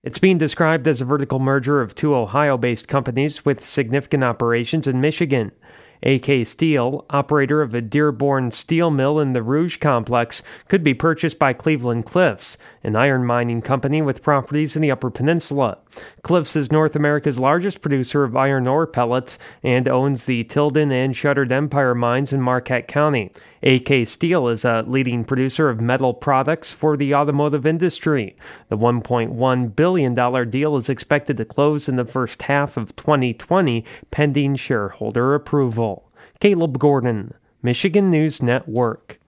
It's being described as a vertical merger of two Ohio-based companies with significant operations in Michigan. AK Steel, operator of a Dearborn steel mill in the Rouge complex, could be purchased by Cleveland-Cliffs, an iron mining company with properties in the Upper Peninsula. Cliffs is North America's largest producer of iron ore pellets and owns the Tilden and Shuttered Empire mines in Marquette County. AK Steel is a leading producer of metal products for the automotive industry. The $1.1 billion deal is expected to close in the first half of 2020, pending shareholder approval. Caleb Gordon, Michigan News Network.